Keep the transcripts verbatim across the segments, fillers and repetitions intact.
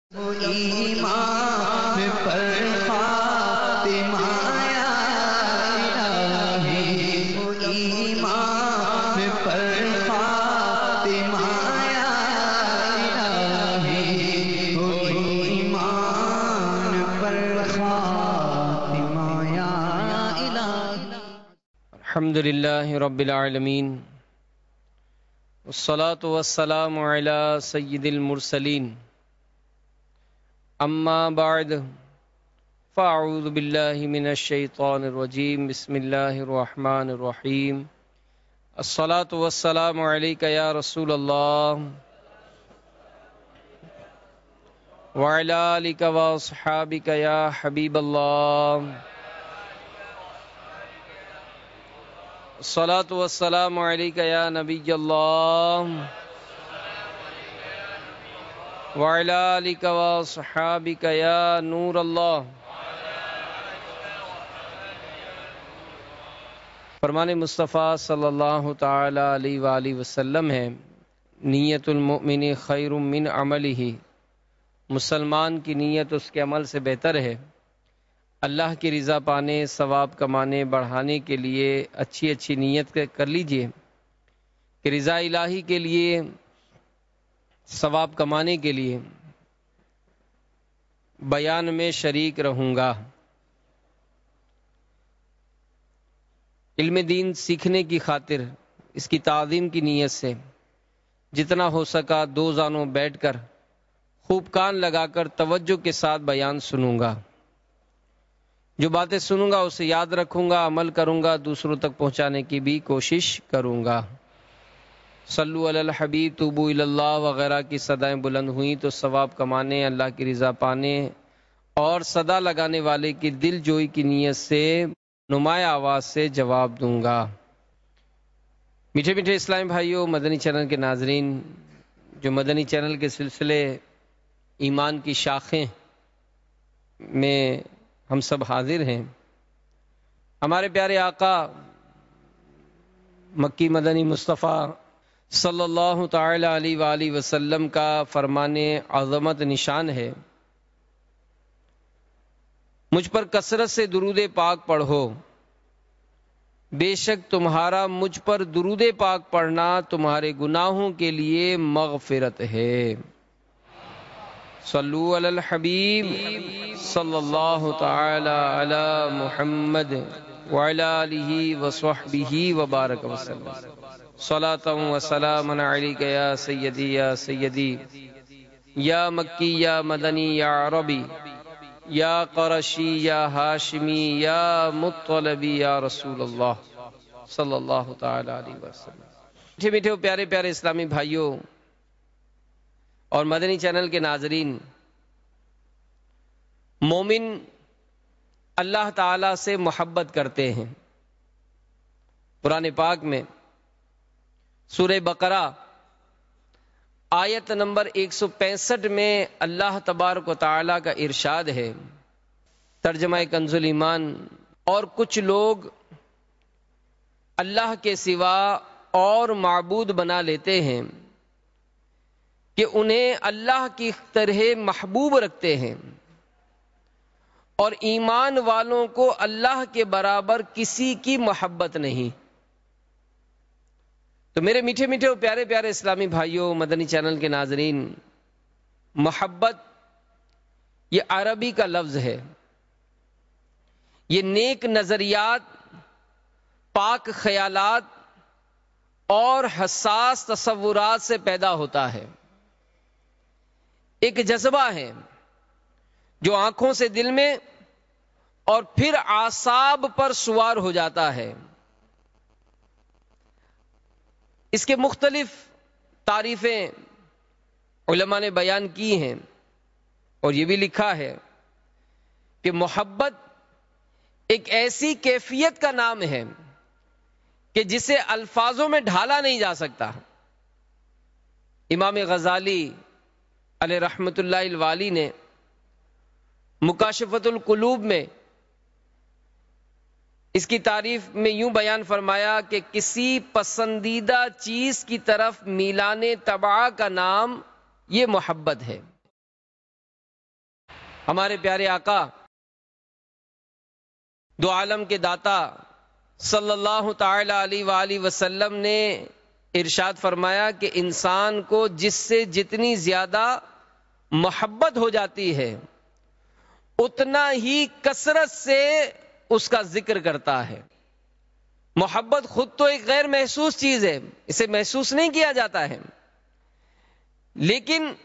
ایمان پر خاتمہ یا الہی، ایمان پر خاتمہ یا الہی، ایمان پر خاتمہ یا الہی۔ الحمدللہ رب العالمین، والصلاة والسلام علی سید المرسلین، اما بعد فاعوذ باللہ من الشیطان الرجیم، بسم اللہ الرحمن الرحیم۔ الصلاة والسلام علیک یا رسول اللہ وعلی آلک واصحابک یا حبیب اللہ۔ الصلاة والسلام علیک یا نبی اللہ وعلی آلک واصحابک یا نور اللہ۔ فرمان مصطفیٰ صلی اللہ تعالی علیہ وآلہ وسلم ہے، نیت المؤمن خیر من عملہ، مسلمان کی نیت اس کے عمل سے بہتر ہے۔ اللہ کی رضا پانے، ثواب کمانے، بڑھانے کے لیے اچھی اچھی نیت کر لیجئے کہ رضا الہی کے لیے، ثواب کمانے کے لیے بیان میں شریک رہوں گا۔ علم دین سیکھنے کی خاطر، اس کی تعظیم کی نیت سے جتنا ہو سکا دو زانوں بیٹھ کر خوب کان لگا کر توجہ کے ساتھ بیان سنوں گا۔ جو باتیں سنوں گا اسے یاد رکھوں گا، عمل کروں گا، دوسروں تک پہنچانے کی بھی کوشش کروں گا۔ صلو علی الحبیب، توبو الی اللہ وغیرہ کی صدائیں بلند ہوئیں تو ثواب کمانے، اللہ کی رضا پانے اور صدا لگانے والے کی دل جوئی کی نیت سے نمایاں آواز سے جواب دوں گا۔ میٹھے میٹھے اسلامی بھائیوں، مدنی چینل کے ناظرین، جو مدنی چینل کے سلسلے ایمان کی شاخیں میں ہم سب حاضر ہیں، ہمارے پیارے آقا مکی مدنی مصطفیٰ صلی اللہ تعالی علیہ وآلہ وسلم کا فرمان عظمت نشان ہے، مجھ پر کثرت سے درود پاک پڑھو، بے شک تمہارا مجھ پر درود پاک پڑھنا تمہارے گناہوں کے لیے مغفرت ہے۔ صلو علی الحبیب صلی اللہ تعالی علی محمد وعلی آلہ وصحبہ وبارک وسلم۔ صلاۃ و سلام علیک یا سیدی یا سیدی، یا مکی یا مدنی یا عربی، یا قرشی یا ہاشمی یا مطلبی یا رسول اللہ صلی اللہ تعالی علیہ وسلم۔ میٹھے میٹھے پیارے پیارے اسلامی بھائیوں اور مدنی چینل کے ناظرین، مومن اللہ تعالی سے محبت کرتے ہیں۔ قرآن پاک میں سورہ بقرہ آیت نمبر ایک سو پینسٹھ میں اللہ تبارک و تعالی کا ارشاد ہے، ترجمہ کنز الایمان، اور کچھ لوگ اللہ کے سوا اور معبود بنا لیتے ہیں کہ انہیں اللہ کی طرح محبوب رکھتے ہیں، اور ایمان والوں کو اللہ کے برابر کسی کی محبت نہیں۔ تو میرے میٹھے میٹھے اور پیارے پیارے اسلامی بھائیوں، مدنی چینل کے ناظرین، محبت یہ عربی کا لفظ ہے، یہ نیک نظریات، پاک خیالات اور حساس تصورات سے پیدا ہوتا ہے۔ ایک جذبہ ہے جو آنکھوں سے دل میں اور پھر اعصاب پر سوار ہو جاتا ہے۔ اس کے مختلف تعریفیں علماء نے بیان کی ہیں، اور یہ بھی لکھا ہے کہ محبت ایک ایسی کیفیت کا نام ہے کہ جسے الفاظوں میں ڈھالا نہیں جا سکتا۔ امام غزالی علیہ رحمت اللہ الوالی نے مکاشفۃ القلوب میں اس کی تعریف میں یوں بیان فرمایا کہ کسی پسندیدہ چیز کی طرف میلان طبع کا نام یہ محبت ہے۔ ہمارے پیارے آقا دو عالم کے داتا صلی اللہ تعالی علیہ وآلہ وسلم نے ارشاد فرمایا کہ انسان کو جس سے جتنی زیادہ محبت ہو جاتی ہے اتنا ہی کثرت سے اس کا ذکر کرتا ہے. محبت خود تو ایک غیر محسوس چیز ہے، اسے محسوس نہیں کیا جاتا ہے، لیکن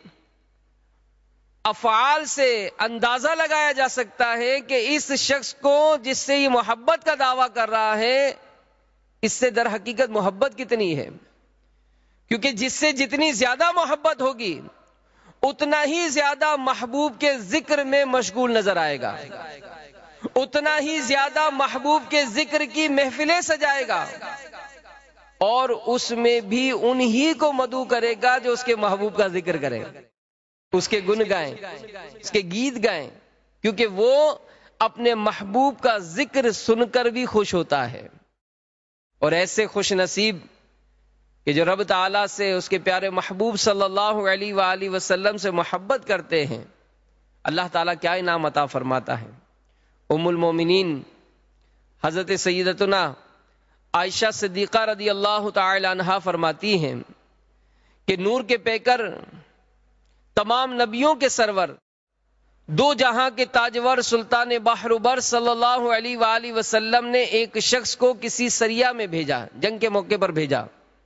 افعال سے اندازہ لگایا جا سکتا ہے کہ اس شخص کو جس سے یہ محبت کا دعویٰ کر رہا ہے اس سے در حقیقت محبت کتنی ہے. کیونکہ جس سے جتنی زیادہ محبت ہوگی اتنا ہی زیادہ محبوب کے ذکر میں مشغول نظر آئے گا، اتنا ہی زیادہ محبوب کے ذکر کی محفلیں سجائے گا، اور اس میں بھی انہی کو مدعو کرے گا جو اس کے محبوب کا ذکر کریں، اس کے گن گائیں، اس کے گیت گائیں، کیونکہ وہ اپنے محبوب کا ذکر سن کر بھی خوش ہوتا ہے. اور ایسے خوش نصیب کہ جو رب تعالیٰ سے، اس کے پیارے محبوب صلی اللہ علیہ وآلہ وسلم سے محبت کرتے ہیں، اللہ تعالیٰ کیا انعام عطا فرماتا ہے. ام المومنین حضرت سیدتنا عائشہ صدیقہ رضی اللہ تعالی عنہا فرماتی ہیں کہ نور کے پیکر، تمام نبیوں کے سرور، دو جہاں کے تاجور سلطان بحر بر صلی اللہ علیہ وآلہ وسلم نے ایک شخص کو کسی سریہ میں بھیجا، جنگ کے موقع پر بھیجا،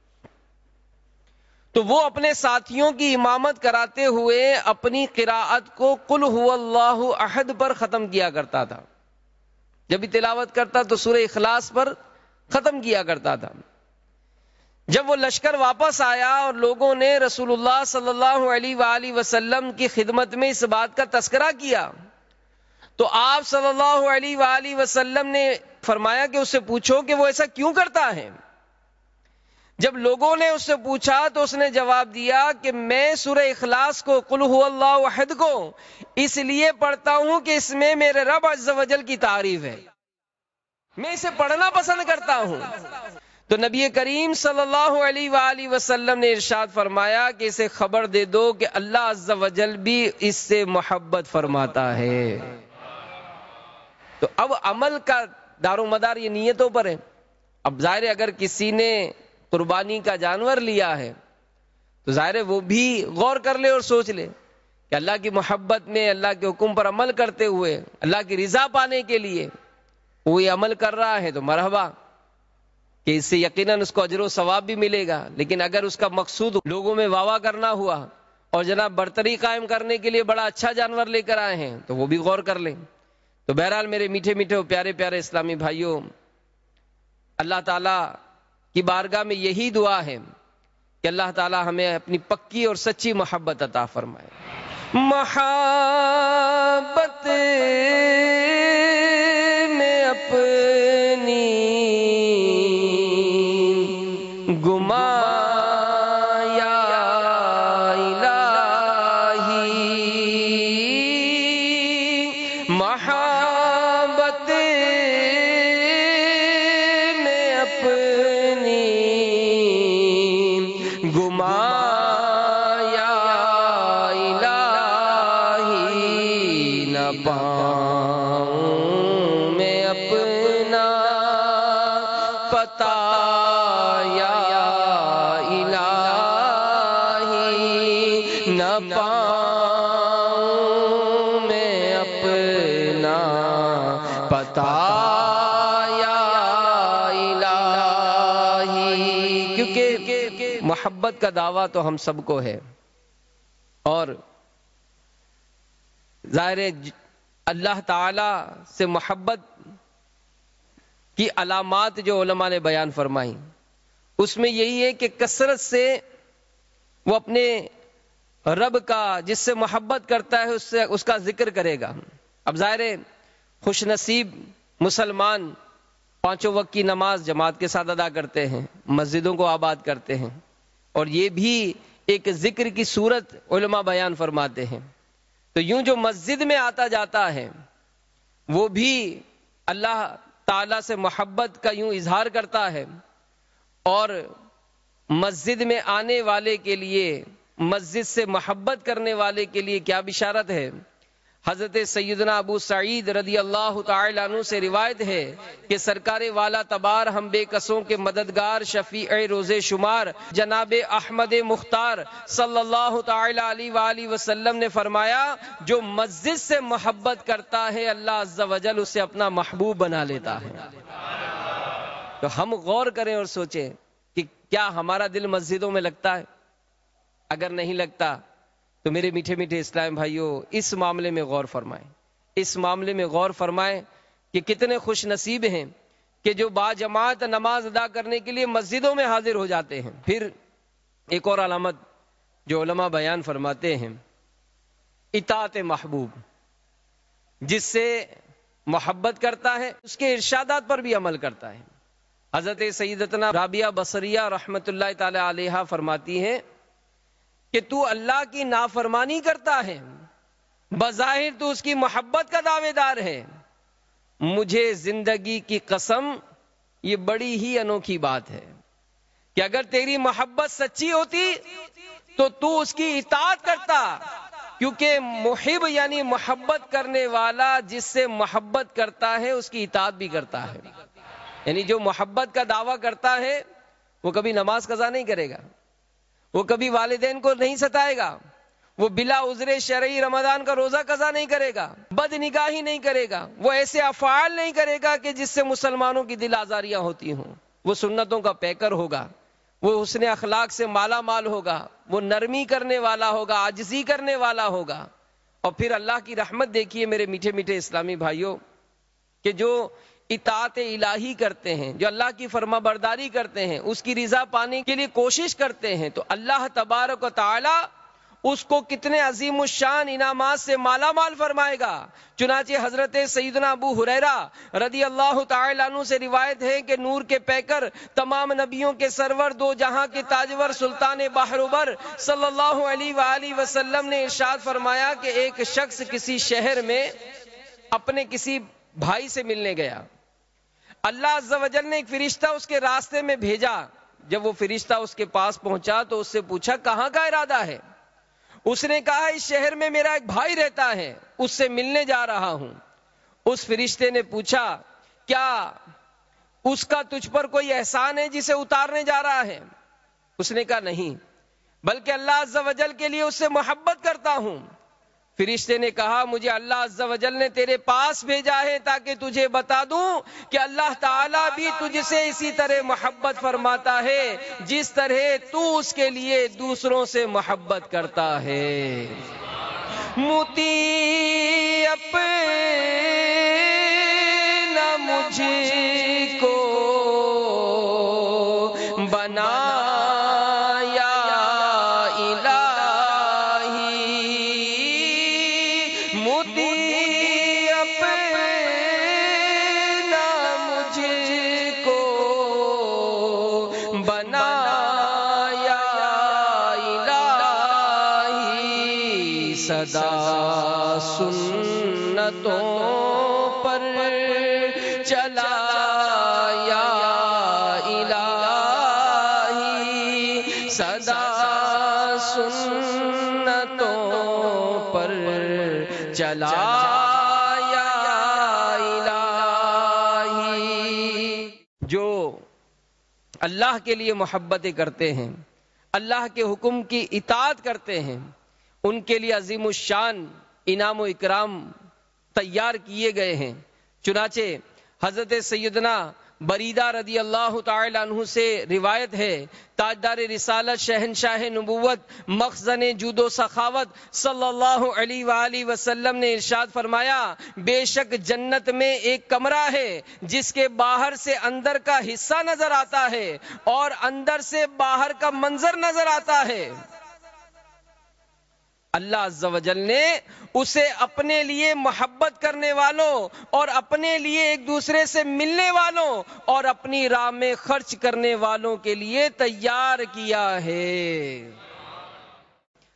تو وہ اپنے ساتھیوں کی امامت کراتے ہوئے اپنی قراءت کو قل هو اللہ احد پر ختم کیا کرتا تھا. جب بھی تلاوت کرتا تو سورہ اخلاص پر ختم کیا کرتا تھا. جب وہ لشکر واپس آیا اور لوگوں نے رسول اللہ صلی اللہ علیہ وآلہ وسلم کی خدمت میں اس بات کا تذکرہ کیا تو آپ صلی اللہ علیہ وآلہ وسلم نے فرمایا کہ اس سے پوچھو کہ وہ ایسا کیوں کرتا ہے. جب لوگوں نے اس سے پوچھا تو اس نے جواب دیا کہ میں سورہ اخلاص کو قل هو اللہ احد کو اس لیے پڑھتا ہوں کہ اس میں میرے رب عز و جل کی تعریف ہے، میں اسے پڑھنا پسند کرتا ہوں. تو نبی کریم صلی اللہ علیہ وآلہ وسلم نے ارشاد فرمایا کہ اسے خبر دے دو کہ اللہ عز و جل بھی اس سے محبت فرماتا ہے. تو اب عمل کا دار و مدار یہ نیتوں پر ہے. اب ظاہر ہے اگر کسی نے قربانی کا جانور لیا ہے تو ظاہر ہے وہ بھی غور کر لے اور سوچ لے کہ اللہ کی محبت میں، اللہ کے حکم پر عمل کرتے ہوئے اللہ کی رضا پانے کے لیے وہ یہ عمل کر رہا ہے تو مرحبا، کہ اس سے یقیناً اس کو اجر و ثواب بھی ملے گا. لیکن اگر اس کا مقصود لوگوں میں واہ واہ کرنا ہوا اور جناب برتری قائم کرنے کے لیے بڑا اچھا جانور لے کر آئے ہیں تو وہ بھی غور کر لیں. تو بہرحال میرے میٹھے میٹھے اور پیارے پیارے اسلامی بھائیوں، اللہ تعالیٰ کی بارگاہ میں یہی دعا ہے کہ اللہ تعالیٰ ہمیں اپنی پکی اور سچی محبت عطا فرمائے. محبت میں اپنی گما یا الہی، محبت میں اپنی گما یا الہی، نہ پاؤں میں اپنا پتا یا الہی، نہ پاؤں میں اپنا پتا یا الہی. کیونکہ محبت کا دعویٰ تو ہم سب کو ہے، اور ظاہر ہے اللہ تعالی سے محبت کی علامات جو علماء نے بیان فرمائی اس میں یہی ہے کہ کثرت سے وہ اپنے رب کا جس سے محبت کرتا ہے اس سے اس کا ذکر کرے گا. اب ظاہر ہے خوش نصیب مسلمان پانچوں وقت کی نماز جماعت کے ساتھ ادا کرتے ہیں، مسجدوں کو آباد کرتے ہیں، اور یہ بھی ایک ذکر کی صورت علماء بیان فرماتے ہیں. تو یوں جو مسجد میں آتا جاتا ہے وہ بھی اللہ تعالیٰ سے محبت کا یوں اظہار کرتا ہے، اور مسجد میں آنے والے کے لیے، مسجد سے محبت کرنے والے کے لیے کیا بشارت ہے. حضرت سیدنا ابو سعید رضی اللہ تعالی عنہ سے روایت ہے کہ سرکار والا تبار ہم بے کسوں کے مددگار شفیع روز شمار جناب احمد مختار صلی اللہ تعالی علیہ وآلہ وسلم نے فرمایا جو مسجد سے محبت کرتا ہے اللہ عز و جل اسے اپنا محبوب بنا لیتا ہے۔ تو ہم غور کریں اور سوچیں کہ کیا ہمارا دل مسجدوں میں لگتا ہے؟ اگر نہیں لگتا تو میرے میٹھے میٹھے اسلام بھائیوں اس معاملے میں غور فرمائیں، اس معاملے میں غور فرمائیں کہ کتنے خوش نصیب ہیں کہ جو با جماعت نماز ادا کرنے کے لیے مسجدوں میں حاضر ہو جاتے ہیں۔ پھر ایک اور علامت جو علماء بیان فرماتے ہیں، اطاعت محبوب، جس سے محبت کرتا ہے اس کے ارشادات پر بھی عمل کرتا ہے۔ حضرت سیدتنا رابعہ بصریہ رحمت اللہ تعالی علیہا فرماتی ہیں کہ تو اللہ کی نافرمانی کرتا ہے، بظاہر تو اس کی محبت کا دعوے دار ہے، مجھے زندگی کی قسم یہ بڑی ہی انوکھی بات ہے کہ اگر تیری محبت سچی ہوتی تو تو اس کی اطاعت کرتا، کیونکہ محب یعنی محبت کرنے والا جس سے محبت کرتا ہے اس کی اطاعت بھی کرتا ہے۔ یعنی جو محبت کا دعویٰ کرتا ہے وہ کبھی نماز قضا نہیں کرے گا، وہ کبھی والدین کو نہیں ستائے گا، وہ بلا عذر شرعی رمضان کا روزہ قضا نہیں کرے گا، بد نگاہی نہیں کرے گا، وہ ایسے افعال نہیں کرے گا کہ جس سے مسلمانوں کی دل آزاریاں ہوتی ہوں، وہ سنتوں کا پیکر ہوگا، وہ حسن اخلاق سے مالا مال ہوگا، وہ نرمی کرنے والا ہوگا، عاجزی کرنے والا ہوگا۔ اور پھر اللہ کی رحمت دیکھیے میرے میٹھے میٹھے اسلامی بھائیوں کہ جو اطاعت الہی کرتے ہیں، جو اللہ کی فرما برداری کرتے ہیں، اس کی رضا پانے کے لیے کوشش کرتے ہیں، تو اللہ تبارک و تعالی اس کو کتنے عظیم الشان انعامات سے مالا مال فرمائے گا۔ چنانچہ حضرت سیدنا ابو ہریرہ رضی اللہ تعالی عنہ سے روایت ہے کہ نور کے پیکر تمام نبیوں کے سرور دو جہاں کے تاجور سلطان بحر صلی اللہ علیہ وآلہ وسلم نے ارشاد فرمایا کہ ایک شخص کسی شہر میں اپنے کسی بھائی سے ملنے گیا، اللہ عز و جل نے ایک فرشتہ اس کے راستے میں بھیجا، جب وہ فرشتہ اس کے پاس پہنچا تو اس سے پوچھا کہاں کا ارادہ ہے؟ اس نے کہا اس شہر میں میرا ایک بھائی رہتا ہے، اس سے ملنے جا رہا ہوں۔ اس فرشتے نے پوچھا کیا اس کا تجھ پر کوئی احسان ہے جسے اتارنے جا رہا ہے؟ اس نے کہا نہیں، بلکہ اللہ عز و جل کے لیے اس سے محبت کرتا ہوں۔ فرشتے نے کہا مجھے اللہ عز و جل نے تیرے پاس بھیجا ہے تاکہ تجھے بتا دوں کہ اللہ تعالیٰ بھی تجھ سے اسی طرح محبت فرماتا ہے جس طرح تو اس کے لیے دوسروں سے محبت کرتا ہے۔ موتی اپنا مجھ کو بنا سدا سنتوں پر چلا یا الہی، سدا سنتوں پر چلا یا الہی۔ جو اللہ کے لیے محبتیں کرتے ہیں، اللہ کے حکم کی اطاعت کرتے ہیں، ان کے لیے عظیم الشان انعام و اکرام تیار کیے گئے ہیں۔ چنانچہ حضرت سیدنا بریدہ رضی اللہ تعالی عنہ سے روایت ہے، تاجدار رسالت شہنشاہ نبوت مخزن جود و سخاوت صلی اللہ علیہ وآلہ وسلم نے ارشاد فرمایا بے شک جنت میں ایک کمرہ ہے جس کے باہر سے اندر کا حصہ نظر آتا ہے اور اندر سے باہر کا منظر نظر آتا ہے۔ اللہ عز و جل نے اسے اپنے لیے محبت کرنے والوں اور اپنے لیے ایک دوسرے سے ملنے والوں اور اپنی راہ میں خرچ کرنے والوں کے لیے تیار کیا ہے۔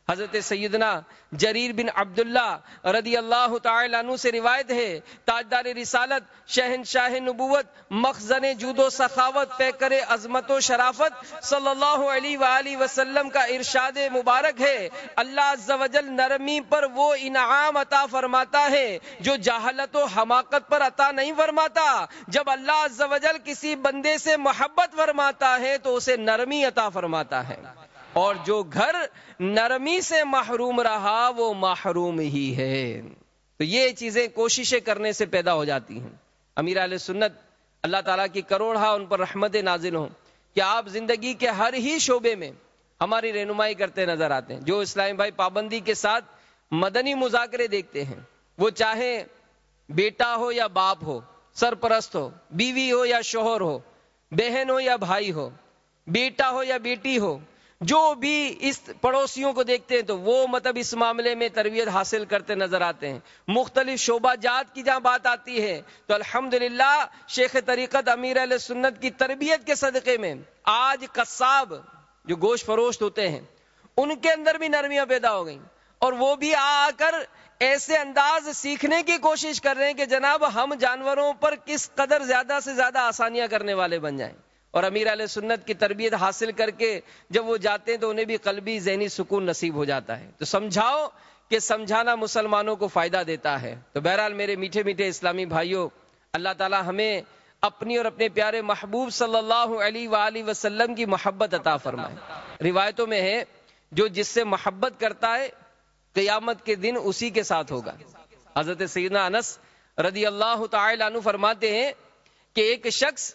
حضرت سیدنا جریر بن عبداللہ رضی اللہ تعالی عنہ سے روایت ہے، تاجدار رسالت، شہنشاہ نبوت، مخزن جود و سخاوت، پیکر عظمت و شرافت صلی اللہ علیہ وآلہ وسلم کا ارشاد مبارک ہے، اللہ عز و جل نرمی پر وہ انعام عطا فرماتا ہے جو جہالت و حماقت پر عطا نہیں فرماتا۔ جب اللہ عز و جل کسی بندے سے محبت فرماتا ہے تو اسے نرمی عطا فرماتا ہے، اور جو گھر نرمی سے محروم رہا وہ محروم ہی ہے۔ تو یہ چیزیں کوششیں کرنے سے پیدا ہو جاتی ہیں۔ امیر اہل سنت اللہ تعالیٰ کی کروڑہا ان پر رحمت نازل ہوں کہ آپ زندگی کے ہر ہی شعبے میں ہماری رہنمائی کرتے نظر آتے ہیں۔ جو اسلامی بھائی پابندی کے ساتھ مدنی مذاکرے دیکھتے ہیں، وہ چاہے بیٹا ہو یا باپ ہو، سرپرست ہو، بیوی ہو یا شوہر ہو، بہن ہو یا بھائی ہو، بیٹا ہو یا بیٹی ہو، جو بھی اس پڑوسیوں کو دیکھتے ہیں تو وہ مطلب اس معاملے میں تربیت حاصل کرتے نظر آتے ہیں۔ مختلف شعبہ جات کی جہاں بات آتی ہے تو الحمدللہ شیخ طریقت امیر اہل سنت کی تربیت کے صدقے میں آج قصاب جو گوشت فروشت ہوتے ہیں ان کے اندر بھی نرمیاں پیدا ہو گئیں، اور وہ بھی آ آ کر ایسے انداز سیکھنے کی کوشش کر رہے ہیں کہ جناب ہم جانوروں پر کس قدر زیادہ سے زیادہ آسانیاں کرنے والے بن جائیں۔ اور امیر اہل سنت کی تربیت حاصل کر کے جب وہ جاتے ہیں تو انہیں بھی قلبی ذہنی سکون نصیب ہو جاتا ہے۔ تو سمجھاؤ کہ سمجھانا مسلمانوں کو فائدہ دیتا ہے۔ تو بہرحال میرے میٹھے میٹھے اسلامی بھائیوں، اللہ تعالی ہمیں اپنی اور اپنے پیارے محبوب صلی اللہ علیہ وآلہ وسلم کی محبت عطا فرمائے۔ روایتوں میں ہے جو جس سے محبت کرتا ہے قیامت کے دن اسی کے ساتھ ہوگا۔ حضرت سیدنا انس رضی اللہ تعالی عنہ فرماتے ہیں کہ ایک شخص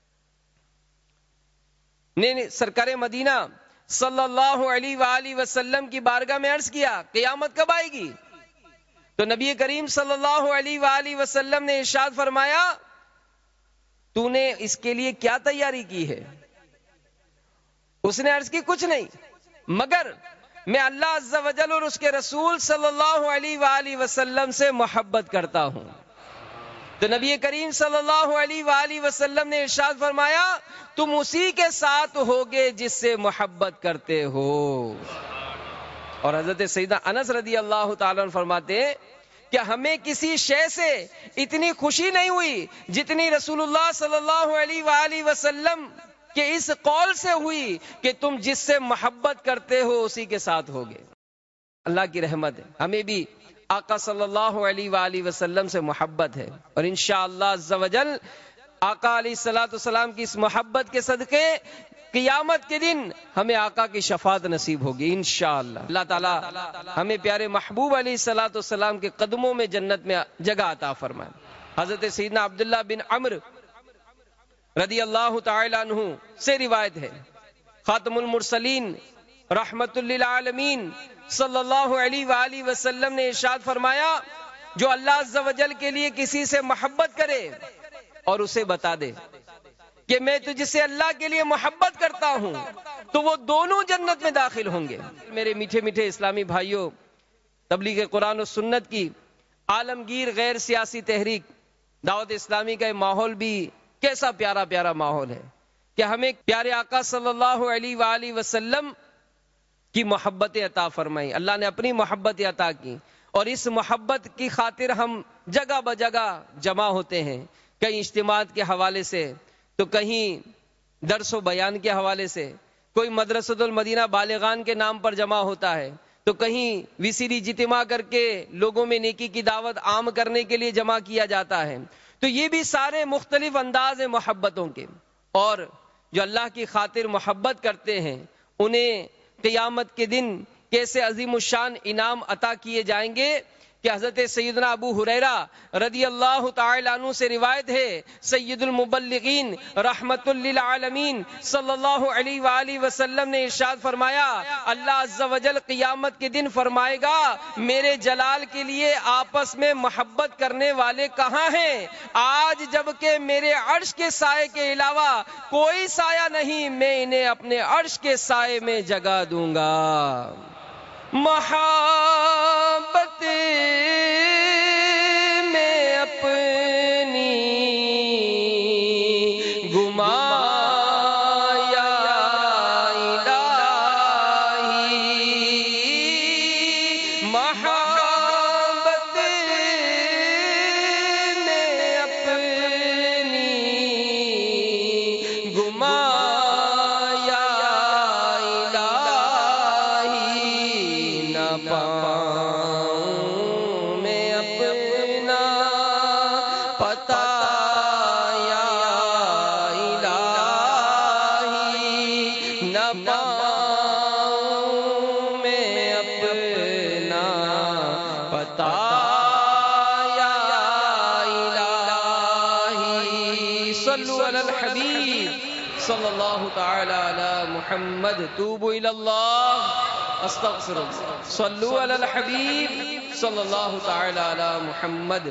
نے سرکار مدینہ صلی اللہ علیہ وآلہ وسلم کی بارگاہ میں عرض کیا قیامت کب آئے گی؟ تو نبی کریم صلی اللہ علیہ وآلہ وسلم نے ارشاد فرمایا تو نے اس کے لیے کیا تیاری کی ہے؟ اس نے عرض کی کچھ نہیں مگر میں اللہ عز و جل اور اس کے رسول صلی اللہ علیہ وآلہ وسلم سے محبت کرتا ہوں۔ تو نبی کریم صلی اللہ علیہ وآلہ وسلم نے ارشاد فرمایا تم اسی کے ساتھ ہوگے جس سے محبت کرتے ہو۔ اور حضرت سیدنا انس رضی اللہ تعالیٰ عنہ فرماتے ہیں کہ ہمیں کسی شے سے اتنی خوشی نہیں ہوئی جتنی رسول اللہ صلی اللہ علیہ وآلہ وسلم کہ اس قول سے ہوئی کہ تم جس سے محبت کرتے ہو اسی کے ساتھ ہوگے۔ اللہ کی رحمت ہے، ہمیں بھی آقا صلی اللہ علیہ وآلہ وسلم سے محبت ہے، اور انشاءاللہ عز و جل آقا علیہ الصلوۃ والسلام کی اس محبت کے صدقے قیامت کے دن ہمیں آقا کی شفاعت نصیب ہوگی انشاءاللہ۔ اللہ تعالی ہمیں پیارے محبوب علیہ الصلوۃ والسلام کے قدموں میں جنت میں جگہ عطا فرمائے۔ حضرت سیدنا عبداللہ بن عمرو رضی اللہ تعالی عنہ سے روایت ہے، خاتم المرسلین رحمت للعالمین صلی اللہ علیہ وآلہ وسلم نے ارشاد فرمایا جو اللہ عز و جل کے لیے کسی سے محبت کرے اور اسے بتا دے کہ میں تجھ سے اللہ کے لیے محبت کرتا ہوں تو وہ دونوں جنت میں داخل ہوں گے۔ میرے میٹھے میٹھے اسلامی بھائیوں، تبلیغ قرآن و سنت کی عالمگیر غیر سیاسی تحریک دعوت اسلامی کا یہ ماحول بھی کیسا پیارا پیارا ماحول ہے کہ ہمیں پیارے آقا صلی اللہ علیہ وآلہ وسلم کی محبت عطا فرمائی۔ اللہ نے اپنی محبت عطا کی، اور اس محبت کی خاطر ہم جگہ بجگہ جمع ہوتے ہیں، کہیں اجتماعات کے حوالے سے تو کہیں درس و بیان کے حوالے سے، کوئی مدرسۃ المدینہ بالغان کے نام پر جمع ہوتا ہے، تو کہیں ویسیری اجتماع کر کے لوگوں میں نیکی کی دعوت عام کرنے کے لیے جمع کیا جاتا ہے۔ تو یہ بھی سارے مختلف انداز ہیں محبتوں کے، اور جو اللہ کی خاطر محبت کرتے ہیں انہیں قیامت کے دن کیسے عظیم الشان انعام عطا کیے جائیں گے کہ حضرت سیدنا ابو ہریرہ رضی اللہ تعالی عنہ سے روایت ہے، سید المبلغین رحمت للعالمین صلی اللہ علیہ وآلہ وسلم نے ارشاد فرمایا اللہ عز و جل قیامت کے دن فرمائے گا میرے جلال کے لیے آپس میں محبت کرنے والے کہاں ہیں؟ آج جبکہ میرے عرش کے سائے کے علاوہ کوئی سایہ نہیں، میں انہیں اپنے عرش کے سائے میں جگہ دوں گا۔ محبت میں اپنی گما یا الہی صلوا علی الحبیب صلی اللہ تعالی علی محمد توبوا الی اللہ استغفر اللہ صلوا علی الحبیب صلی اللہ تعالی علی محمد.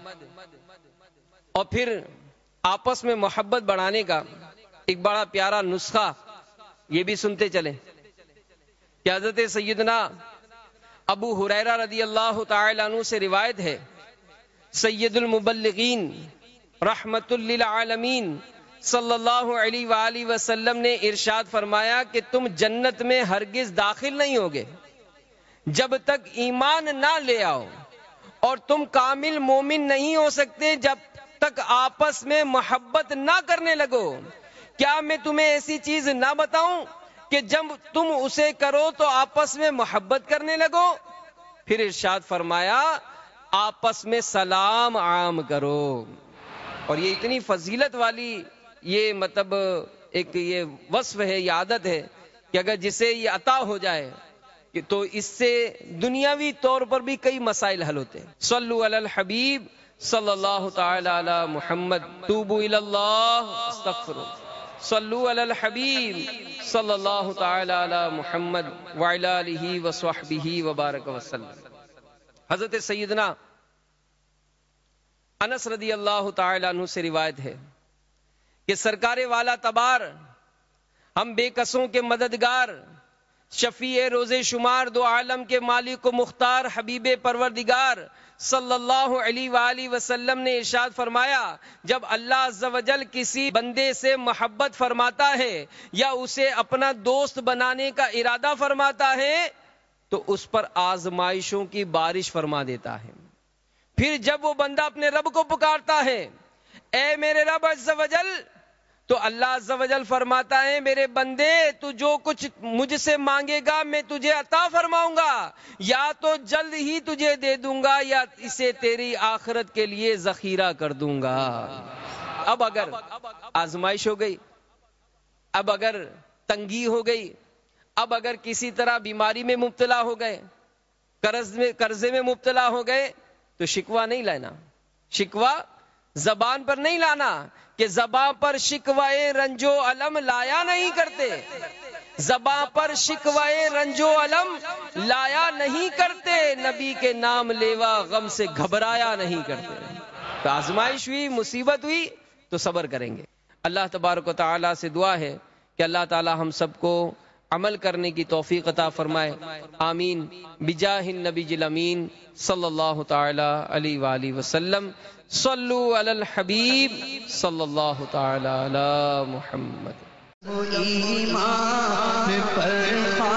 اور پھر آپس میں محبت بڑھانے کا ایک بڑا پیارا نسخہ یہ بھی سنتے چلیں کہ حضرت سیدنا ابو ہریرہ رضی اللہ تعالی عنہ سے روایت ہے، سید المبلغین رحمت للعالمین صلی اللہ علیہ وآلہ وسلم نے ارشاد فرمایا کہ تم جنت میں ہرگز داخل نہیں ہوگے جب تک ایمان نہ لے آؤ، اور تم کامل مومن نہیں ہو سکتے جب تک آپس میں محبت نہ کرنے لگو. کیا میں تمہیں ایسی چیز نہ بتاؤں کہ جب تم اسے کرو تو آپس میں محبت کرنے لگو؟ پھر ارشاد فرمایا آپس میں سلام عام کرو. اور یہ اتنی فضیلت والی یہ مطلب ایک یہ وصف ہے، یہ عادت ہے کہ اگر جسے یہ عطا ہو جائے کہ تو اس سے دنیاوی طور پر بھی کئی مسائل حل ہوتے ہیں. صلو علی الحبیب صلی اللہ تعالی علی محمد توبوا الی اللہ استغفر اللہ صلو علی الحبیب صلی اللہ تعالی علی محمد وعلی آلہ وصحبہ وبارک وسلم. حضرت سیدنا انس رضی اللہ تعالی عنہ سے روایت ہے کہ سرکار والا تبار، ہم بے کسوں کے مددگار، شفیع روز شمار، دو عالم کے مالک و مختار، حبیب پروردگار صلی اللہ علیہ وآلہ وسلم نے ارشاد فرمایا جب اللہ عز و جل کسی بندے سے محبت فرماتا ہے یا اسے اپنا دوست بنانے کا ارادہ فرماتا ہے تو اس پر آزمائشوں کی بارش فرما دیتا ہے. پھر جب وہ بندہ اپنے رب کو پکارتا ہے اے میرے رب عز و جل، تو اللہ عز و جل فرماتا ہے میرے بندے تو جو کچھ مجھ سے مانگے گا میں تجھے عطا فرماؤں گا، یا تو جلد ہی تجھے دے دوں گا یا اسے تیری آخرت کے لیے ذخیرہ کر دوں گا. اب اگر آزمائش ہو گئی، اب اگر تنگی ہو گئی، اب اگر کسی طرح بیماری میں مبتلا ہو گئے، قرض میں قرضے میں مبتلا ہو گئے، تو شکوہ نہیں لانا، شکوہ زبان پر نہیں لانا کہ زبان پر شکوائے رنجو علم لایا نہیں کرتے، زبان پر شکوائے رنجو علم لایا نہیں کرتے، نبی کے نام لیوا غم سے گھبرایا نہیں کرتے. تو آزمائش ہوئی، مصیبت ہوئی تو صبر کریں گے. اللہ تبارک و تعالی سے دعا ہے کہ اللہ تعالی ہم سب کو عمل کرنے کی توفیق عطا فرمائے. آمین بجاہ النبی الامین صلی اللہ تعالی علیہ وآلہ وسلم. صلو علی الحبیب صلی اللہ تعالی علی محمد. ایمان پر